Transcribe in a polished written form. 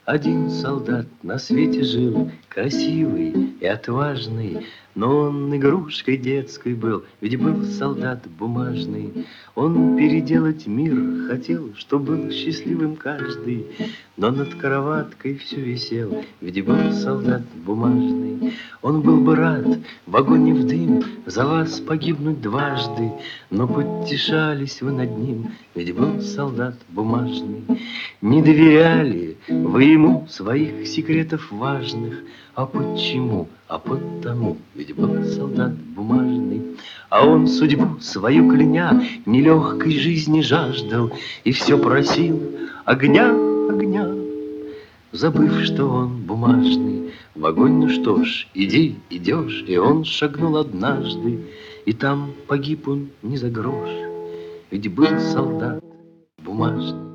Один солдат на свете жил, красивый и отважный, но он игрушкой детской был, ведь был солдат бумажный. Он переделать мир хотел, чтоб был счастливым каждый, но над кроваткой все висел, ведь был солдат бумажный. Он был бы рад в огонь и в дым за вас погибнуть дважды, но потешались вы над ним, ведь был солдат бумажный. Не доверяли вы ему своих секретов важных. А почему? А потому, ведь был солдат бумажный. А он судьбу свою кляня нелегкой жизни жаждал и все просил огня, огня, забыв, что он бумажный. В огонь, ну что ж, иди, идешь. И он шагнул однажды, и там погиб он не за грош, ведь был солдат бумажный.